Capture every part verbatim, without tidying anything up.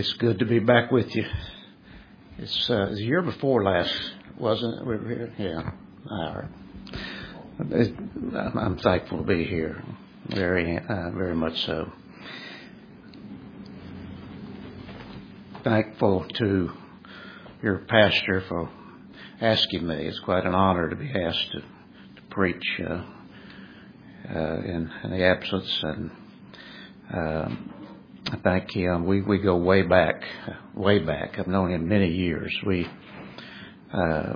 It's good to be back with you. It's uh, the year before last, wasn't it? We were here? Yeah. All right. It, I'm thankful to be here. Very, uh, very much so. Thankful to your pastor for asking me. It's quite an honor to be asked to, to preach uh, uh, in, in the absence, and um, I thank him. We we go way back, way back. I've known him many years. We uh,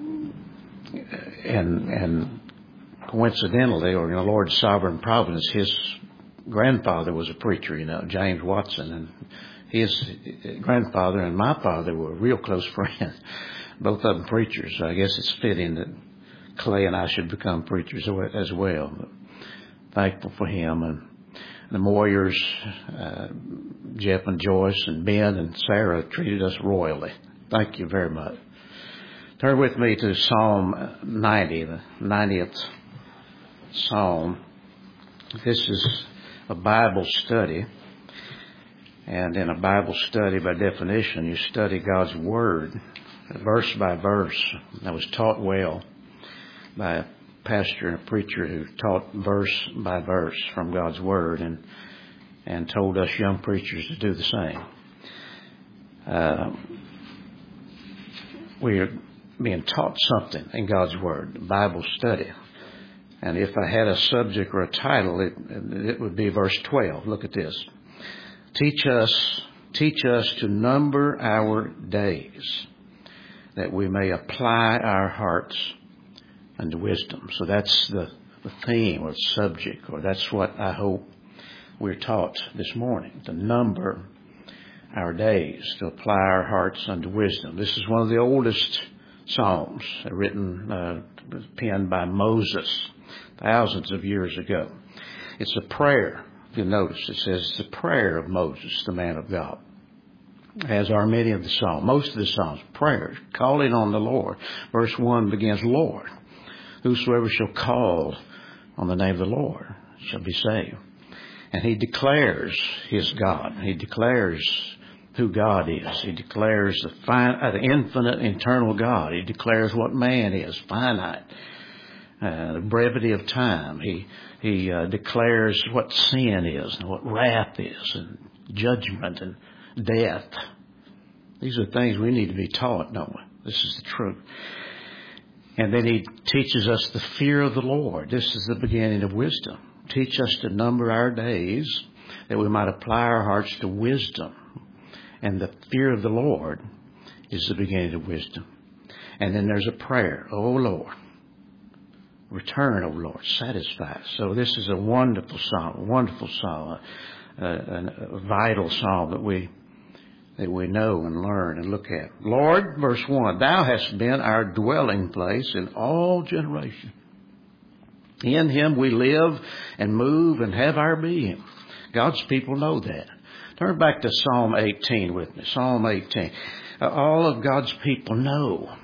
and and coincidentally, or in the Lord's sovereign providence, his grandfather was a preacher. You know, James Watson, and his grandfather and my father were real close friends. Both of them preachers. So I guess it's fitting that Clay and I should become preachers as well. But thankful for him and the Moyers, uh, Jeff and Joyce and Ben and Sarah treated us royally. Thank you very much. Turn with me to Psalm ninety, the ninetieth Psalm. This is a Bible study. And in a Bible study, by definition, you study God's Word, verse by verse. I was taught well by a pastor and a preacher who taught verse by verse from God's Word, and and told us young preachers to do the same. Uh, we are being taught something in God's Word, Bible study. And if I had a subject or a title, it, it would be verse twelve. Look at this. Teach us, teach us to number our days, that we may apply our hearts unto wisdom. So that's the, the theme or subject, or that's what I hope we're taught this morning, to number our days, to apply our hearts unto wisdom. This is one of the oldest psalms written, uh, penned by Moses thousands of years ago. It's a prayer. If you notice, it says it's the prayer of Moses, the man of God. As are many of the Psalms, most of the Psalms, prayers, calling on the Lord. Verse one begins, Lord, whosoever shall call on the name of the Lord shall be saved. And he declares his God. He declares who God is. He declares the, fin- uh, the infinite, eternal God. He declares what man is, finite, uh, the brevity of time. He He uh, declares what sin is and what wrath is and judgment and death. These are things we need to be taught, don't we? This is the truth. And then he teaches us the fear of the Lord. This is the beginning of wisdom. Teach us to number our days that we might apply our hearts to wisdom. And the fear of the Lord is the beginning of wisdom. And then there's a prayer. Oh, Lord. Return, O Lord, satisfy us. So this is a wonderful psalm, a wonderful psalm, a, a, a vital psalm that we that we know and learn and look at. Lord, verse one, Thou hast been our dwelling place in all generations. In Him we live and move and have our being. God's people know that. Turn back to Psalm eighteen with me. Psalm eighteen. Uh, all of God's people know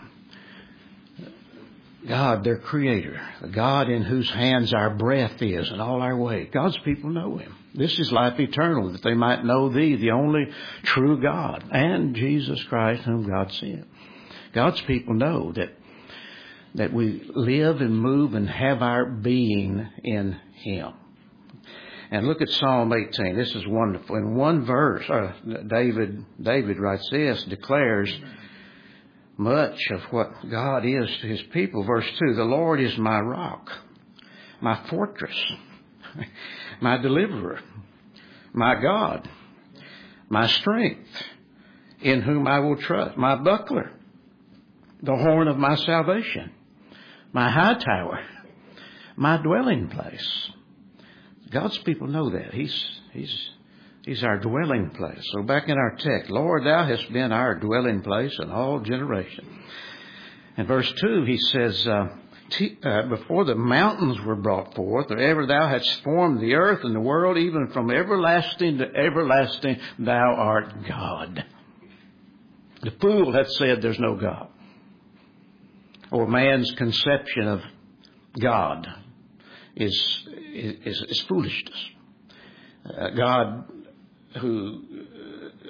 God, their Creator, the God in whose hands our breath is and all our way. God's people know Him. This is life eternal, that they might know Thee, the only true God, and Jesus Christ, whom God sent. God's people know that that we live and move and have our being in Him. And look at Psalm eighteen. This is wonderful. In one verse, uh, David David writes this, declares much of what God is to His people. Verse two, the Lord is my rock, my fortress, my deliverer, my God, my strength, in whom I will trust, my buckler, the horn of my salvation, my high tower, my dwelling place. God's people know that. He's, he's, He's our dwelling place. So back in our text, Lord, Thou hast been our dwelling place in all generations. In verse two, he says, uh, t- uh, before the mountains were brought forth, or ever Thou hadst formed the earth and the world, even from everlasting to everlasting, Thou art God. The fool hath said there's no God. Or man's conception of God is, is, is foolishness. Uh, God who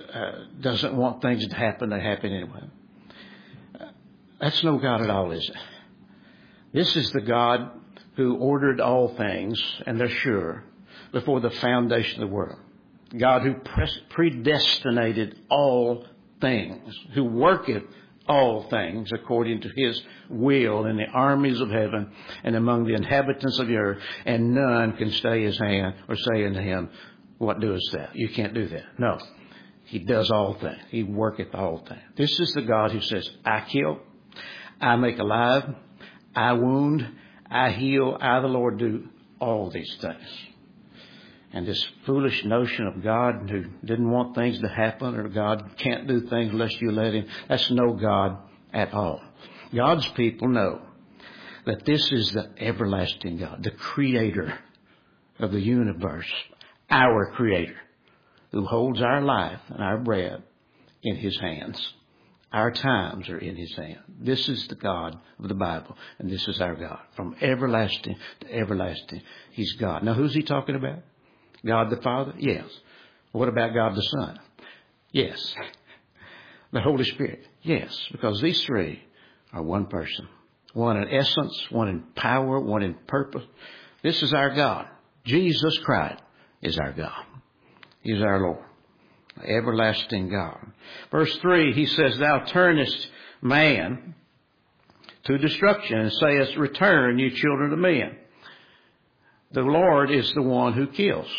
uh, doesn't want things to happen, they happen anyway. Uh, that's no God at all, is it? This is the God who ordered all things, and they're sure, before the foundation of the world. God who predestinated all things, who worketh all things according to his will in the armies of heaven and among the inhabitants of the earth, and none can stay his hand or say unto him, what doest thou? You can't do that. No. He does all things. He worketh all things. This is the God who says, I kill, I make alive, I wound, I heal, I the Lord do all these things. And this foolish notion of God who didn't want things to happen, or God can't do things unless you let him, that's no God at all. God's people know that this is the everlasting God, the creator of the universe, our creator, who holds our life and our breath in his hands. Our times are in his hand. This is the God of the Bible, and this is our God. From everlasting to everlasting, he's God. Now, who's he talking about? God the Father? Yes. What about God the Son? Yes. The Holy Spirit? Yes. Because these three are one person. One in essence, one in power, one in purpose. This is our God. Jesus Christ is our God. He's our Lord. Everlasting God. Verse three, he says, thou turnest man to destruction and sayest, return, you children of men. The Lord is the one who kills.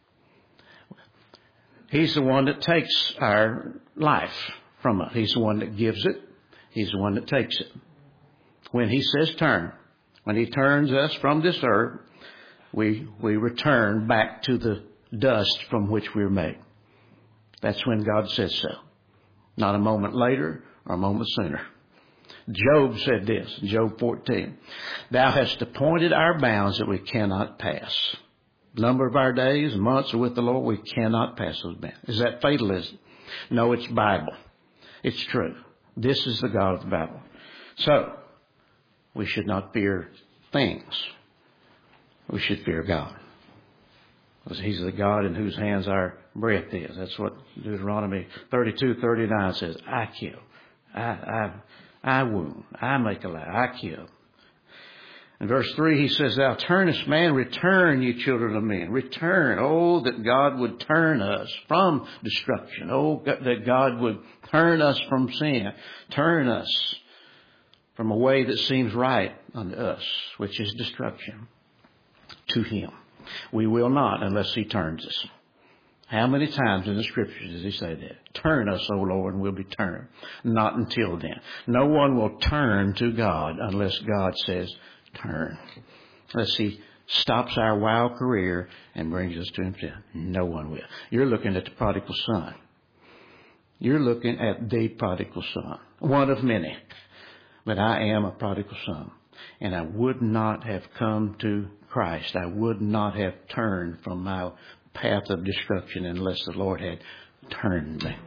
He's the one that takes our life from us. He's the one that gives it. He's the one that takes it. When he says turn, when he turns us from this earth, we, we return back to the dust from which we were made. That's when God says so. Not a moment later or a moment sooner. Job said this, Job fourteen, thou hast appointed our bounds that we cannot pass. The number of our days and months are with the Lord, we cannot pass those bounds. Is that fatalism? No, it's Bible. It's true. This is the God of the Bible. So, we should not fear things. We should fear God. Because he's the God in whose hands our breath is. That's what Deuteronomy thirty-two thirty-nine says. I kill. I, I, I wound. I make alive. I kill. In verse three, he says, thou turnest man, return, you children of men. Return. Oh, that God would turn us from destruction. Oh, that God would turn us from sin. Turn us from a way that seems right unto us, which is destruction, to him. We will not unless he turns us. How many times in the scriptures does he say that? Turn us, O Lord, and we'll be turned. Not until then. No one will turn to God unless God says turn. Unless he stops our wild career and brings us to himself. No one will. You're looking at the prodigal son. You're looking at the prodigal son. One of many. But I am a prodigal son. And I would not have come to Christ. I would not have turned from my path of destruction unless the Lord had turned me.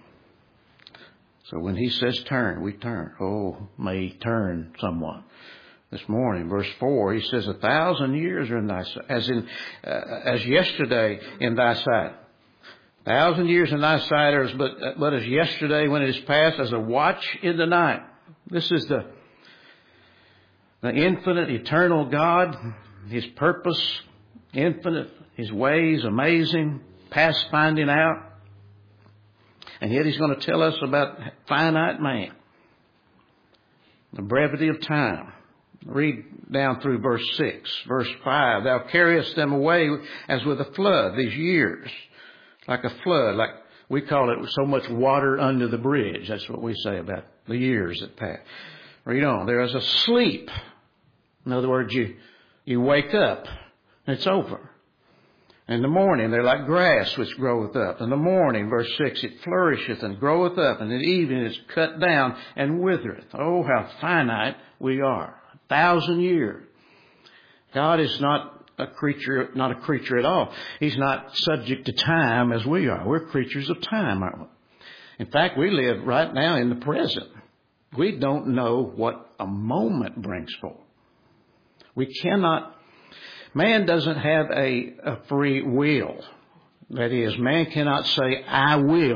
So when he says turn, we turn. Oh, may he turn someone. This morning, verse four, he says, a thousand years are in thy sight, as in, uh, as yesterday in thy sight. A thousand years in thy sight are but, uh, but as yesterday when it is past, as a watch in the night. This is the, the infinite, eternal God, his purpose, infinite, his ways, amazing, past finding out. And yet he's going to tell us about finite man, the brevity of time. Read down through verse six, verse five. Thou carriest them away as with a flood, these years, like a flood, like we call it so much water under the bridge. That's what we say about the years that pass. Read on. There is a sleep. In other words, you, you wake up and it's over. In the morning, they're like grass which groweth up. In the morning, verse six, it flourisheth and groweth up, and in the evening it's cut down and withereth. Oh, how finite we are. A thousand years. God is not a creature, not a creature at all. He's not subject to time as we are. We're creatures of time, aren't we? In fact, we live right now in the present. We don't know what a moment brings forth. We cannot, man doesn't have a, a free will. That is, man cannot say, I will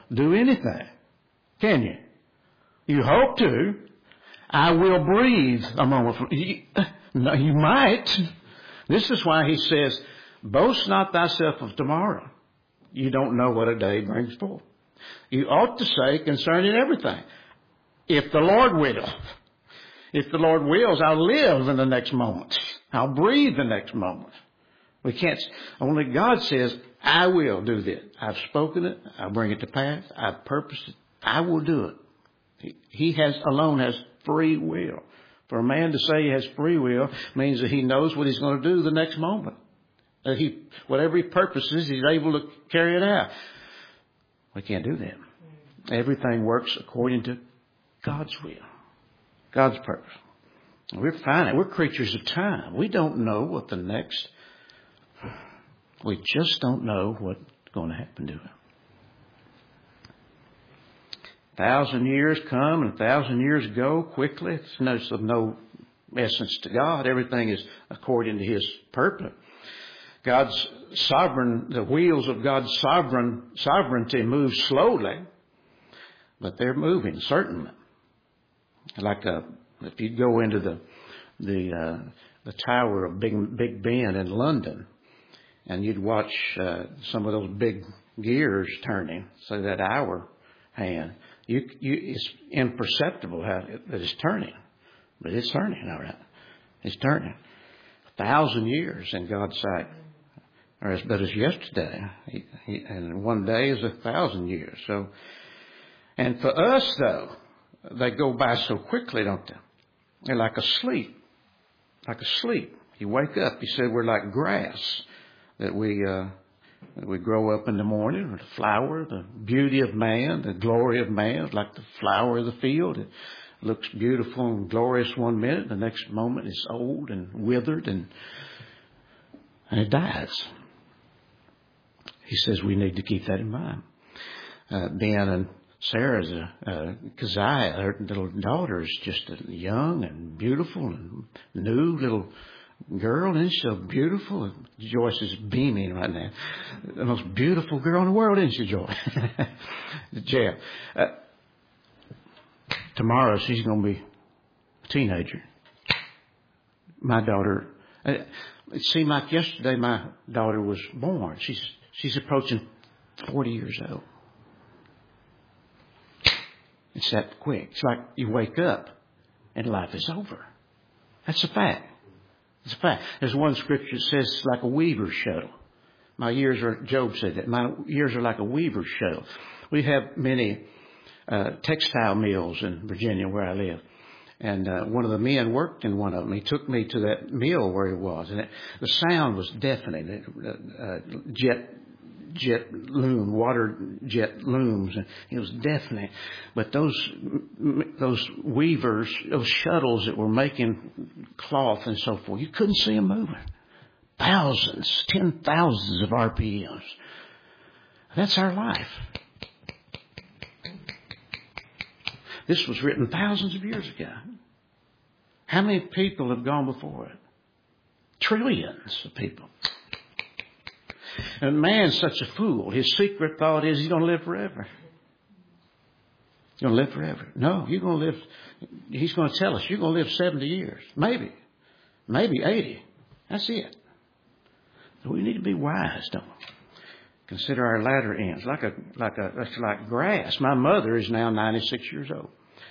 do anything, can you? You hope to. I will breathe a moment. From, you, no, you might. This is why he says, boast not thyself of tomorrow. You don't know what a day brings forth. You ought to say concerning everything, if the Lord will. If the Lord wills, I'll live in the next moment. I'll breathe the next moment. We can't, only God says, I will do this. I've spoken it. I'll bring it to pass. I've purposed it. I will do it. He, he has alone has free will. For a man to say he has free will means that he knows what he's going to do the next moment. That he, whatever he purposes, he's able to carry it out. We can't do that. Everything works according to God's will, God's purpose. We're finite. We're creatures of time. We don't know what the next. We just don't know what's going to happen to it. A thousand years come and a thousand years go quickly. It's no, of no essence to God. Everything is according to His purpose. God's sovereign, the wheels of God's sovereign sovereignty move slowly, but they're moving certainly. Like a, if you go into the the uh, the tower of Big Big Ben in London, and you'd watch uh, some of those big gears turning, so that hour hand, you you it's imperceptible how it, that it's turning, but it's turning, all right. It's turning. A thousand years in God's sight are as but as yesterday, he, he, and one day is a thousand years. So, and for us though, they go by so quickly, don't they? They're like asleep, like asleep. You wake up. He said we're like grass that we uh, that we grow up in the morning, or the flower, the beauty of man, the glory of man, like the flower of the field. It looks beautiful and glorious one minute, the next moment it's old and withered, and and it dies. He says we need to keep that in mind. Uh, Ben and Sarah's uh, uh, Keziah, her little daughter, is just a young and beautiful and new little girl, isn't she so beautiful? Joyce is beaming right now. The most beautiful girl in the world, isn't she, Joy? Jeff. Uh, tomorrow she's going to be a teenager. My daughter, uh, it seemed like yesterday my daughter was born. She's she's approaching forty years old. It's that quick. It's like you wake up and life is over. That's a fact. It's a fact. There's one scripture that says it's like a weaver's shuttle. My years are, Job said that, my years are like a weaver's shuttle. We have many uh, textile mills in Virginia where I live. And uh, one of the men worked in one of them. He took me to that mill where he was. And it, the sound was deafening. It, uh, jet jet loom, water jet looms, and it was deafening. But those those weavers, those shuttles that were making cloth and so forth, you couldn't see them moving. Thousands, ten thousands of R P Ms. That's our life. This was written thousands of years ago. How many people have gone before it? Trillions of people. And man's such a fool. His secret thought is he's going to live forever. He's going to live forever. No, you're going to live. He's going to tell us you're going to live seventy years. Maybe. Maybe eighty. That's it. So we need to be wise, don't we? Consider our latter ends. Like a, like a, that's like grass. My mother is now ninety-six years old.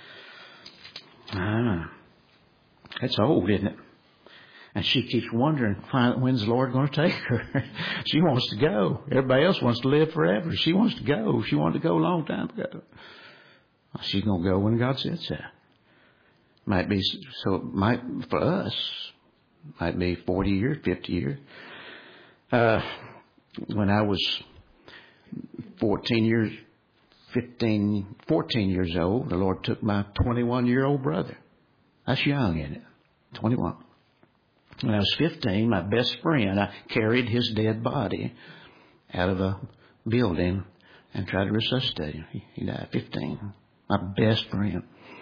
Ah, that's old, isn't it? And she keeps wondering, when's the Lord going to take her? She wants to go. Everybody else wants to live forever. She wants to go. She wanted to go a long time ago. She's going to go when God says so. Might be, so it might, for us, might be forty years, fifty years. Uh, when I was fourteen years, fifteen, fourteen years old, the Lord took my twenty-one-year-old brother. That's young, isn't it? twenty-one. When I was fifteen, my best friend, I carried his dead body out of a building and tried to resuscitate him. He, he died at fifteen. My best friend.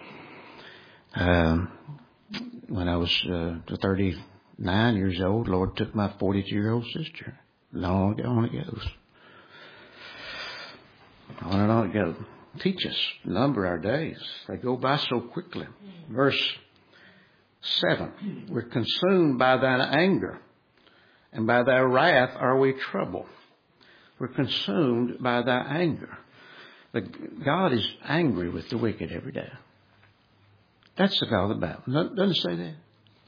Um, when I was uh, thirty-nine years old, the Lord took my forty-two-year-old sister. Long on it goes. On and on it goes. Teach us, number our days. They go by so quickly. Verse seven. We're consumed by thine anger, and by thy wrath are we troubled. We're consumed by thy anger. But God is angry with the wicked every day. That's the God of the Bible. Doesn't it say that?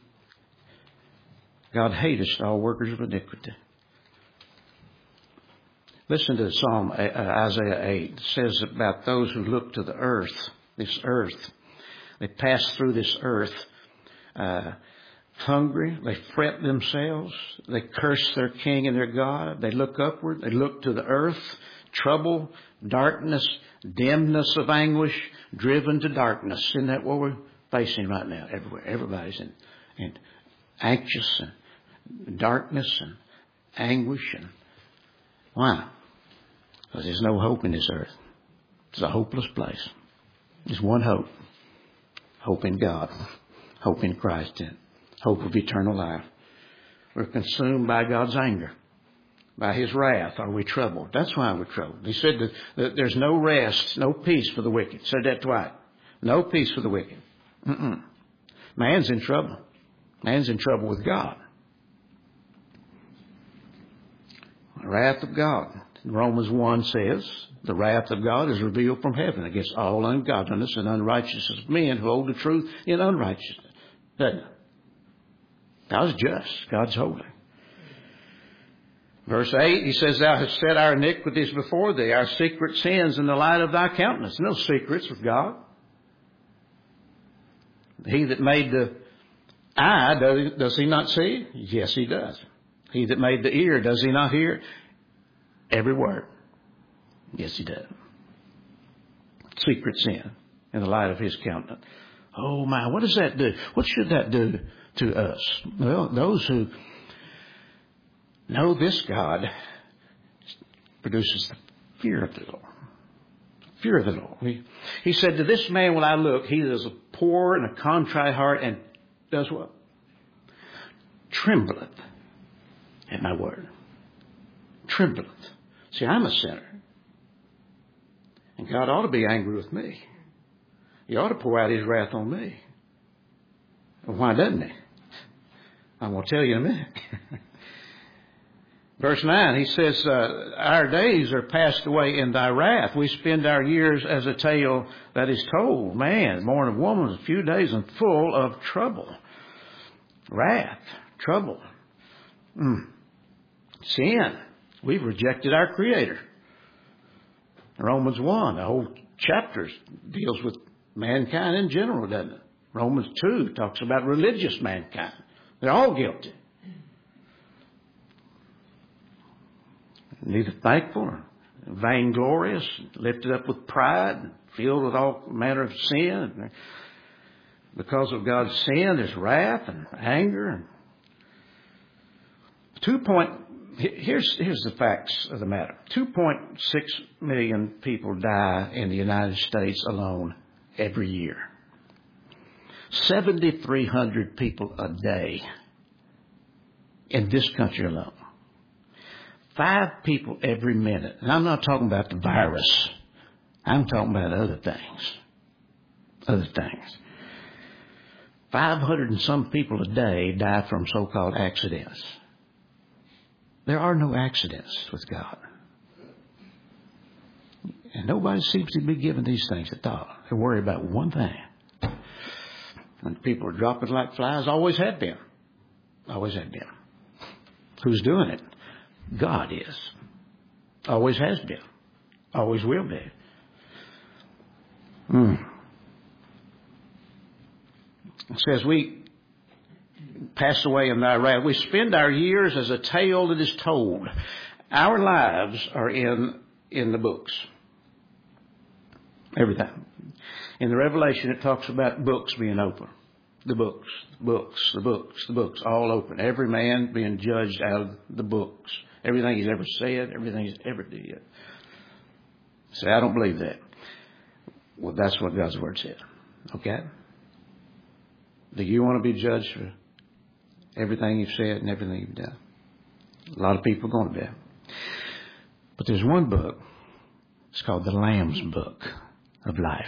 God hateth all workers of iniquity. Listen to Psalm Isaiah eight. It says about those who look to the earth, this earth. They pass through this earth uh, hungry. They fret themselves. They curse their king and their God. They look upward. They look to the earth. Trouble, darkness, dimness of anguish, driven to darkness. Isn't that what we're facing right now? Everywhere. Everybody's in, in anxious and darkness and anguish. And why? Because there's no hope in this earth. It's a hopeless place. There's one hope. Hope in God. Hope in Christ. Hope of eternal life. We're consumed by God's anger. By His wrath are we troubled. That's why we're troubled. He said that, that there's no rest, no peace for the wicked. Said that twice. No peace for the wicked. Mm-mm. Man's in trouble. Man's in trouble with God. The wrath of God. Romans one says, the wrath of God is revealed from heaven against all ungodliness and unrighteousness of men who hold the truth in unrighteousness. Doesn't it? God's just. God's holy. Verse eight, he says, thou hast set our iniquities before thee, our secret sins in the light of thy countenance. No secrets with God. He that made the eye, does, does he not see? Yes, he does. He that made the ear, does he not hear? Every word. Yes, he does. Secret sin in the light of his countenance. Oh my, what does that do? What should that do to us? Well, those who know this God produces the fear of the Lord. Fear of the Lord. He, he said, to this man will I look. He is a poor and a contrite heart and does what? Trembleth at my word. Trembleth. See, I'm a sinner. And God ought to be angry with me. He ought to pour out His wrath on me. Well, why doesn't He? I'm going to tell you in a minute. Verse nine, he says, uh, our days are passed away in thy wrath. We spend our years as a tale that is told. Man, born of woman, a few days and full of trouble. Wrath, trouble, mm. Sin. We've rejected our Creator. Romans one, the whole chapter deals with mankind in general, doesn't it? Romans two talks about religious mankind. They're all guilty. Neither thankful or vainglorious, lifted up with pride, filled with all manner of sin. Because of God's sin, there's wrath and anger. And two point, here's, here's the facts of the matter. two point six million people die in the United States alone every year. seven thousand three hundred people a day in this country alone. Five people every minute. And I'm not talking about the virus. I'm talking about other things. Other things. five hundred and some people a day die from so-called accidents. There are no accidents with God. And nobody seems to be giving these things a thought. They worry about one thing. When people are dropping like flies, always have been. Always have been. Who's doing it? God is. Always has been. Always will be. Mm. It says we pass away in thy wrath. We spend our years as a tale that is told. Our lives are in, in the books. Everything. In the Revelation, it talks about books being open. The books, books, the books, the books, all open. Every man being judged out of the books. Everything he's ever said, everything he's ever did. Say, I don't believe that. Well, that's what God's Word said. Okay? Do you want to be judged for everything you've said and everything you've done? A lot of people are going to be. But there's one book It's called the Lamb's Book of Life.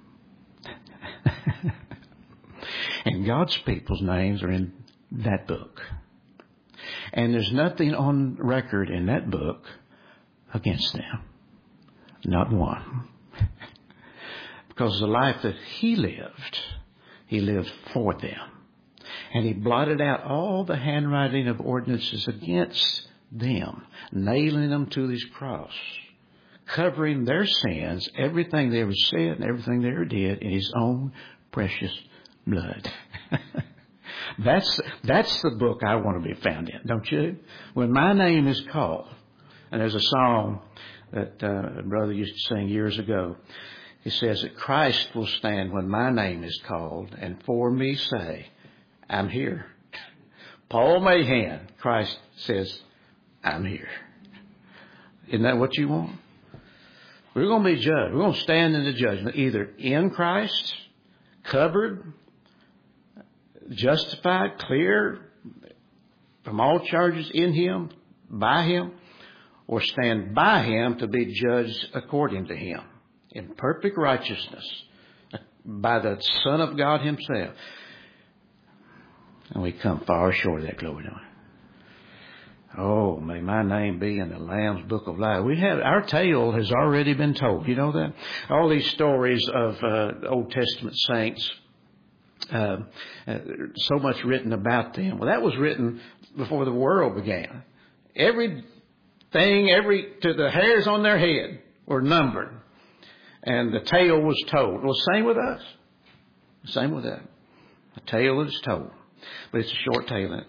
And God's people's names are in that book. And there's nothing on record in that book against them. Not one. Because the life that He lived, He lived for them. And He blotted out all the handwriting of ordinances against them, nailing them to His cross, covering their sins, everything they ever said and everything they ever did, in His own precious blood. That's that's the book I want to be found in, don't you? When my name is called, and there's a song that uh, a brother used to sing years ago. He says that Christ will stand when my name is called, and for me say, I'm here. Paul Mahan, Christ says, I'm here. Isn't that what you want? We're going to be judged. We're going to stand in the judgment, either in Christ, covered, justified, clear from all charges in Him, by Him, or stand by Him to be judged according to Him in perfect righteousness by the Son of God Himself. And we come far short of that, glory to God. Oh, may my name be in the Lamb's Book of Life. We have, our tale has already been told. You know that? All these stories of uh, Old Testament saints, uh, uh, so much written about them. Well, that was written before the world began. Everything, every, to the hairs on their head were numbered. And the tale was told. Well, same with us. Same with that. A tale is told. But it's a short tale, isn't it?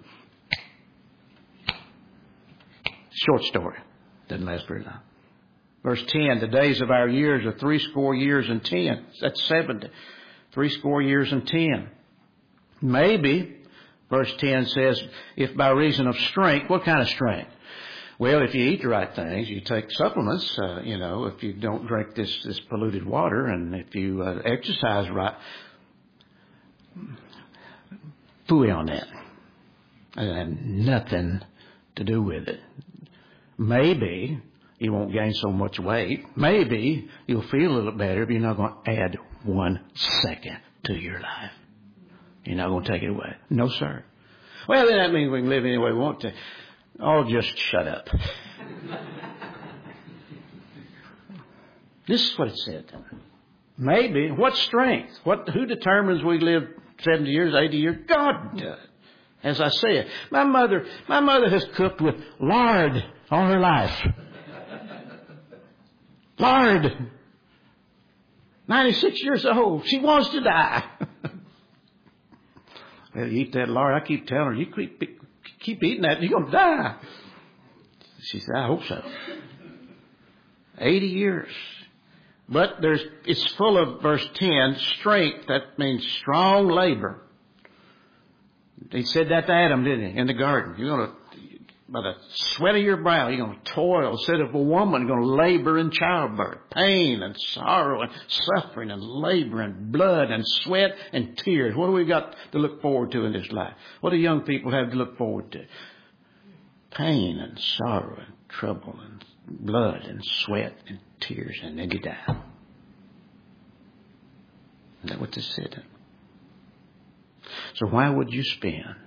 Short story. Doesn't last very long. Verse ten, the days of our years are three score years and ten. That's seventy. Three score years and ten. Maybe, verse ten says, if by reason of strength, what kind of strength? Well, if you eat the right things, you take supplements, uh, you know, if you don't drink this, this polluted water, and if you uh, exercise right, phooey on that. It had nothing to do with it. Maybe you won't gain so much weight. Maybe you'll feel a little better, but you're not going to add one second to your life. You're not going to take it away. No, sir. Well, then that means we can live any way we want to. Oh, just shut up. This is what it said. Maybe. What strength? What? Who determines we live seventy years, eighty years? God does. As I said, my mother, my mother has cooked with lard all her life. Lard. ninety-six years old. She wants to die. Well, you eat that lard. I keep telling her, you keep, keep eating that, you're going to die. She said, I hope so. eighty years. But there's, it's full of, verse ten, strength. That means strong labor. He said that to Adam, didn't he, in the garden? You're going to, by the sweat of your brow, you're going to toil. Instead of a woman going to labor in childbirth, pain and sorrow and suffering and labor and blood and sweat and tears. What do we got to look forward to in this life? What do young people have to look forward to? Pain and sorrow and trouble and blood and sweat and tears, and then you die. Is that what this said? So why would you spend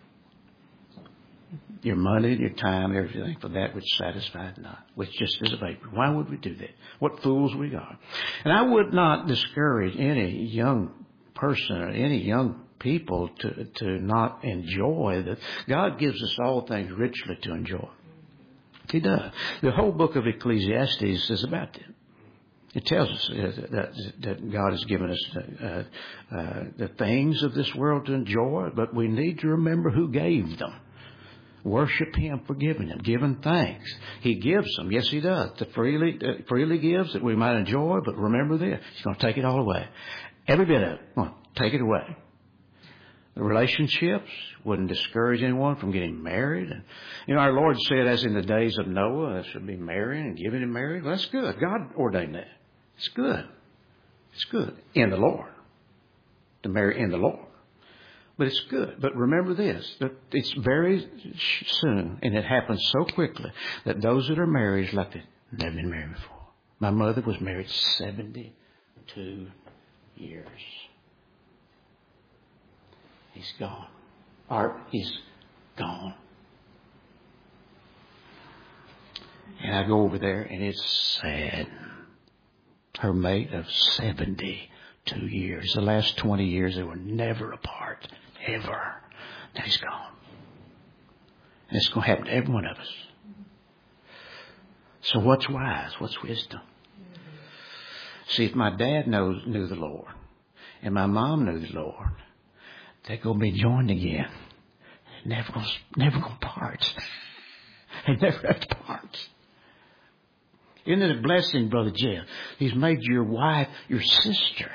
your money, your time, everything for that which satisfies not, which just is a vapor? Why would we do that? What fools we are. And I would not discourage any young person or any young people to, to not enjoy that. God gives us all things richly to enjoy. He does. The whole book of Ecclesiastes is about that. It tells us that, that God has given us uh, uh, the things of this world to enjoy, but we need to remember who gave them. Worship Him for giving them, giving thanks. He gives them. Yes, He does. The freely, uh, freely gives that we might enjoy, but remember this. He's going to take it all away. Every bit of it. Well, take it away. The relationships wouldn't discourage anyone from getting married. And, you know, our Lord said, as in the days of Noah, I should be marrying and giving in marriage. Well, that's good. God ordained that. It's good. It's good in the Lord. To marry in the Lord. But it's good. But remember this, that it's very soon, and it happens so quickly, that those that are married is like they've never been married before. My mother was married seventy-two years. He's gone. Art, he's gone. And I go over there and it's sad. Her mate of seventy-two years. The last twenty years they were never apart. Ever. Now he's gone. And it's going to happen to every one of us. So what's wise? What's wisdom? See, if my dad knows, knew the Lord and my mom knew the Lord, they're going to be joined again. Never going to, never going to part. They never have to part. Isn't it a blessing, Brother Jeff? He's made your wife your sister.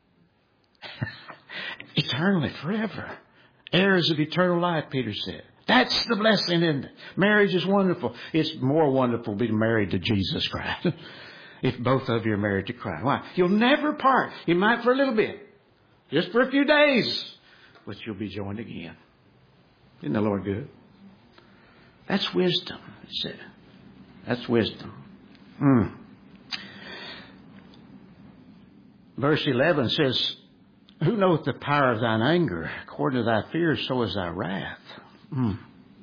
Eternally, forever. Heirs of eternal life, Peter said. That's the blessing, isn't it? Marriage is wonderful. It's more wonderful to be married to Jesus Christ. If both of you are married to Christ. Why? You'll never part. You might for a little bit. Just for a few days. But you'll be joined again. Isn't the Lord good? That's wisdom, he said. That's wisdom. Hmm. Verse eleven says, who knoweth the power of thine anger? According to thy fears, so is thy wrath. Hmm.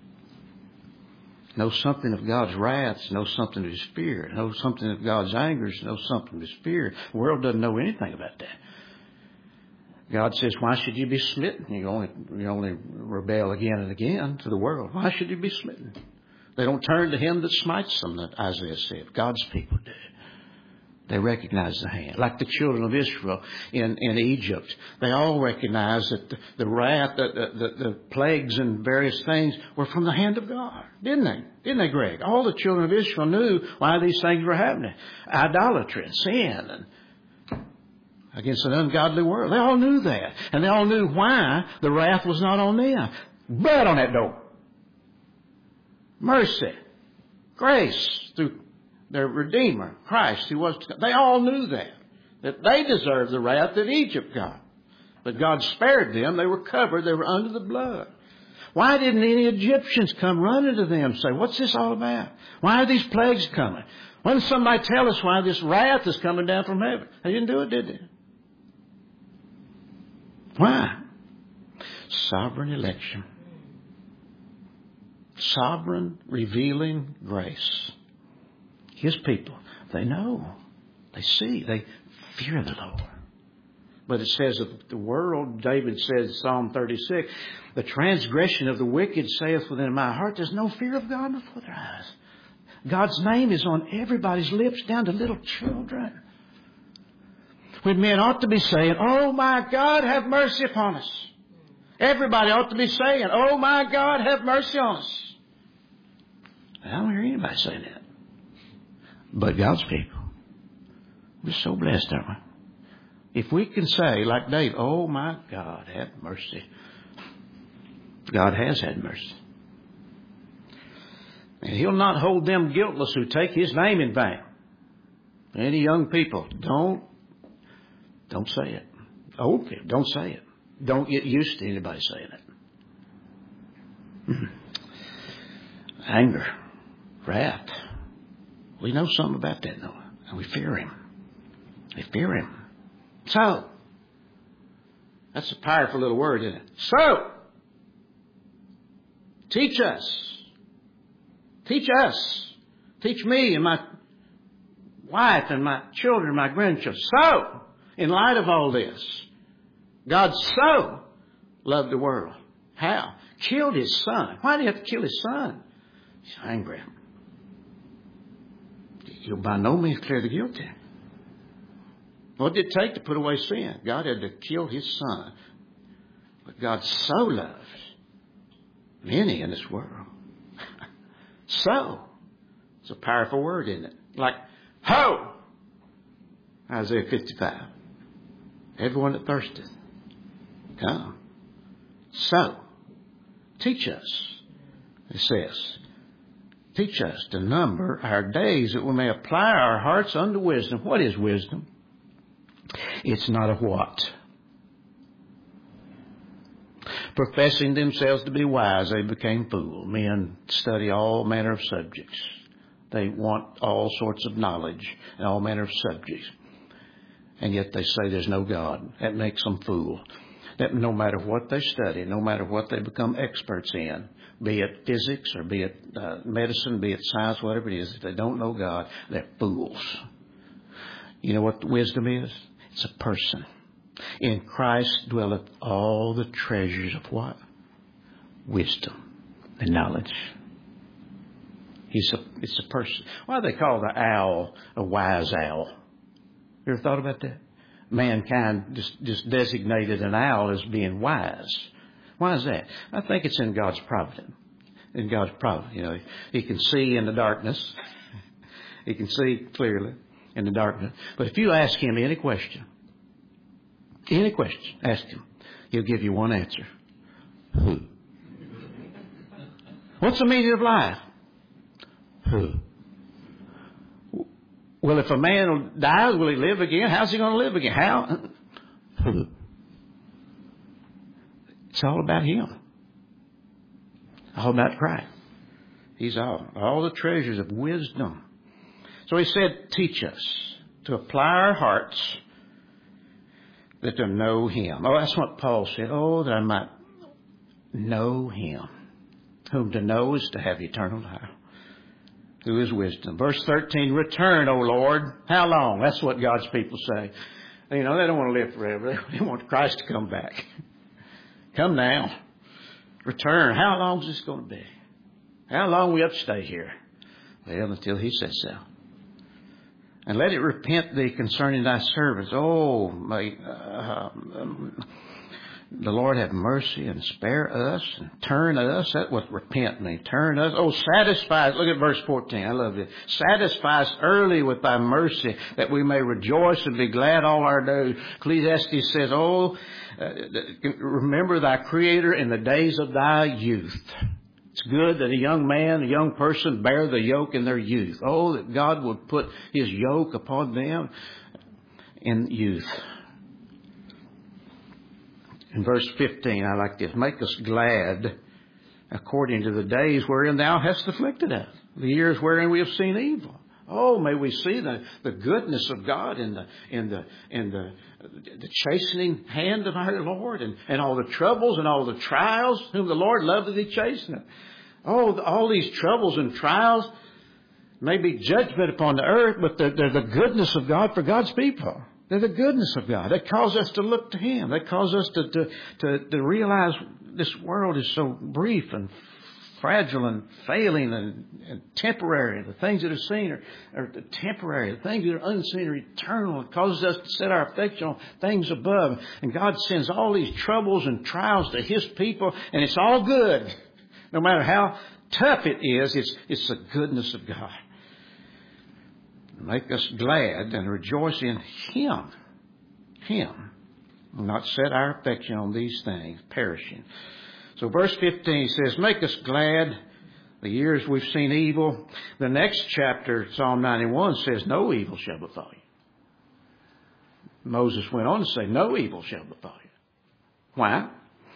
Know something of God's wrath, know something of His fear. Know something of God's anger, know something of His fear. The world doesn't know anything about that. God says, why should you be smitten? You only, you only rebel again and again to the world. Why should you be smitten? They don't turn to Him that smites them, that Isaiah said. God's people do. They recognize the hand. Like the children of Israel in, in Egypt. They all recognized that the, the wrath, the, the, the plagues and various things were from the hand of God. Didn't they? Didn't they, Greg? All the children of Israel knew why these things were happening. Idolatry and sin and against an ungodly world. They all knew that. And they all knew why the wrath was not on them. Blood on that door. Mercy. Grace through their Redeemer, Christ, who was, they all knew that, that they deserved the wrath that Egypt got. But God spared them. They were covered. They were under the blood. Why didn't any Egyptians come running to them and say, what's this all about? Why are these plagues coming? Why didn't somebody tell us why this wrath is coming down from heaven? They didn't do it, did they? Why? Sovereign election. Sovereign revealing grace. His people, they know, they see, they fear the Lord. But it says of the world, David says, Psalm thirty-six, the transgression of the wicked saith within my heart, there's no fear of God before their eyes. God's name is on everybody's lips, down to little children. When men ought to be saying, oh my God, have mercy upon us. Everybody ought to be saying, oh my God, have mercy on us. I don't hear anybody saying that. But God's people, we're so blessed, aren't we? If we can say, like David, oh my God, have mercy. God has had mercy. And He'll not hold them guiltless who take His name in vain. Any young people, don't, don't say it. Okay, don't say it. Don't get used to anybody saying it. Anger, wrath. We know something about that, Noah. And we fear Him. We fear Him. So, that's a powerful little word, isn't it? So, teach us. Teach us. Teach me and my wife and my children, my grandchildren. So, in light of all this, God so loved the world. How? Killed His Son. Why did He have to kill His Son? He's angry. He'll by no means clear the guilty. What did it take to put away sin? God had to kill His Son. But God so loved many in this world. So. It's a powerful word, isn't it? Like, ho! Isaiah fifty-five. Everyone that thirsteth, come. So. Teach us. It says. Teach us to number our days that we may apply our hearts unto wisdom. What is wisdom? It's not a what. Professing themselves to be wise, they became fools. Men study all manner of subjects. They want all sorts of knowledge and all manner of subjects. And yet they say there's no God. That makes them fool. That no matter what they study, no matter what they become experts in, be it physics or be it uh, medicine, be it science, whatever it is, if they don't know God, they're fools. You know what wisdom is? It's a person. In Christ dwelleth all the treasures of what? Wisdom and knowledge. He's a, it's a person. Why do they call the owl a wise owl? You ever thought about that? Mankind just, just designated an owl as being wise. Why is that? I think it's in God's providence. In God's providence. You know, he can see in the darkness. He can see clearly in the darkness. But if you ask him any question, any question, ask him, he'll give you one answer. Who? What's the meaning of life? Who? Well, if a man dies, will he live again? How's he going to live again? How? Who? It's all about him. All about Christ. He's all. All the treasures of wisdom. So he said, teach us to apply our hearts that to know him. Oh, that's what Paul said. Oh, that I might know him. Whom to know is to have eternal life. Who is wisdom. Verse thirteen, return, O Lord. How long? That's what God's people say. You know, they don't want to live forever. They want Christ to come back. Come now. Return. How long is this going to be? How long we have to stay here? Well, until he says so. And let it repent thee concerning thy servants. Oh, may uh, um, the Lord have mercy and spare us and turn us. That's what repent means. Turn us. Oh, satisfy us. Look at verse fourteen. I love it. Satisfy us early with thy mercy that we may rejoice and be glad all our days. Ecclesiastes says, oh, uh, remember thy Creator in the days of thy youth. It's good that a young man, a young person bear the yoke in their youth. Oh, that God would put his yoke upon them in youth. In verse fifteen, I like this. Make us glad according to the days wherein thou hast afflicted us, the years wherein we have seen evil. Oh, may we see the, the goodness of God in the in the in the the chastening hand of our Lord, and, and all the troubles and all the trials, whom the Lord loved that he chastened. Oh, all these troubles and trials may be judgment upon the earth, but they're, they're the goodness of God for God's people. They're the goodness of God. They cause us to look to him. They cause us to, to, to, to realize this world is so brief and fragile and failing and, and temporary. The things that are seen are, are temporary. The things that are unseen are eternal. It causes us to set our affection on things above. And God sends all these troubles and trials to his people, and it's all good. No matter how tough it is, it's, it's the goodness of God. Make us glad and rejoice in him. Him. Not set our affection on these things, perishing. So verse fifteen says, make us glad the years we've seen evil. The next chapter, Psalm ninety-one, says, no evil shall befall you. Moses went on to say, no evil shall befall you. Why?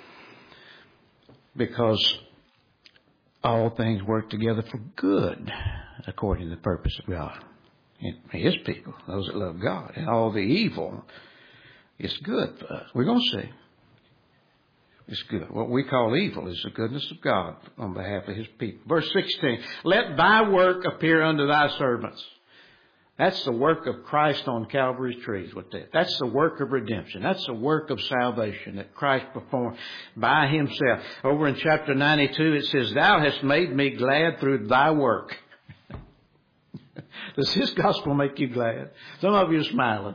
Because all things work together for good according to the purpose of God. His people, those that love God. And all the evil is good for us. We're going to see. It's good. What we call evil is the goodness of God on behalf of his people. Verse sixteen, let thy work appear unto thy servants. That's the work of Christ on Calvary's tree. What that? That's the work of redemption. That's the work of salvation that Christ performed by himself. Over in chapter ninety-two, it says, thou hast made me glad through thy work. Does his gospel make you glad? Some of you are smiling.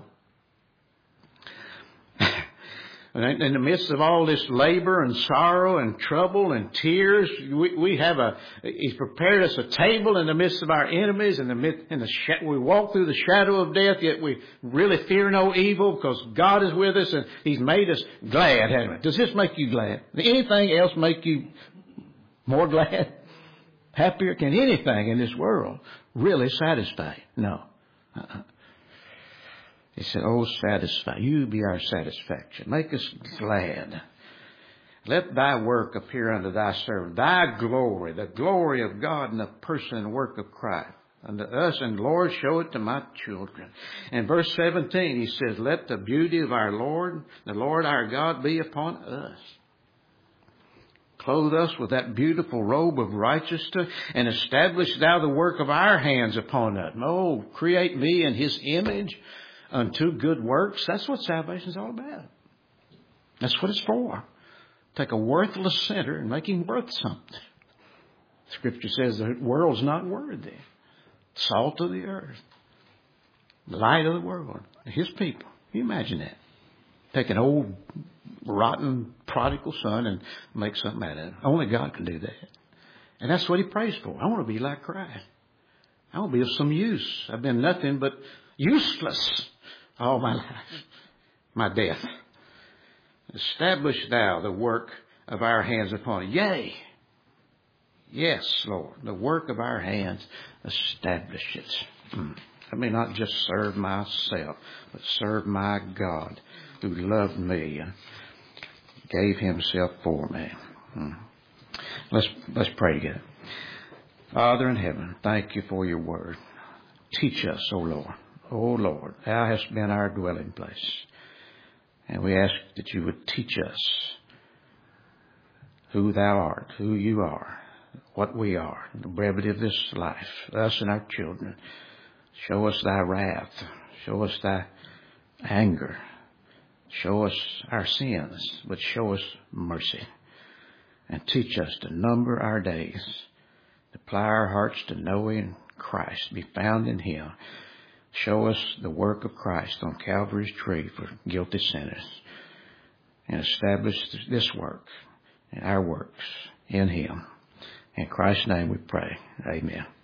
In the midst of all this labor and sorrow and trouble and tears, we, we have a, he's prepared us a table in the midst of our enemies, in the midst, in the sh- we walk through the shadow of death, yet we really fear no evil because God is with us and he's made us glad, hasn't he? Does this make you glad? Does anything else make you more glad? Happier? Can anything in this world really satisfy you? No. Uh-uh. He said, oh, satisfy. You be our satisfaction. Make us glad. Let thy work appear unto thy servant. Thy glory, the glory of God in the person and work of Christ. unto us, and Lord, show it to my children. In verse seventeen, he says, let the beauty of our Lord, the Lord our God, be upon us. Clothe us with that beautiful robe of righteousness, and establish thou the work of our hands upon us. Oh, create me in his image unto good works. That's what salvation is all about. That's what it's for. Take a worthless sinner and make him worth something. Scripture says the world's not worthy. Salt of the earth. The light of the world. His people. Can you imagine that? Take an old, rotten, prodigal son and make something out of it. Only God can do that. And that's what he prays for. I want to be like Christ. I want to be of some use. I've been nothing but useless all my life. My death. Establish thou the work of our hands upon it. Yea. Yes, Lord. The work of our hands. Establish it. Mm. Let me not just serve myself, but serve my God who loved me and gave himself for me. Mm. Let's, let's pray together. Father in heaven, thank you for your word. Teach us, O Lord. O Lord, thou hast been our dwelling place. And we ask that you would teach us who thou art, who you are, what we are, the brevity of this life, us and our children. Show us thy wrath. Show us thy anger. Show us our sins, but show us mercy. And teach us to number our days, to apply our hearts to knowing Christ, be found in him. Show us the work of Christ on Calvary's tree for guilty sinners. And establish this work and our works in him. In Christ's name we pray. Amen.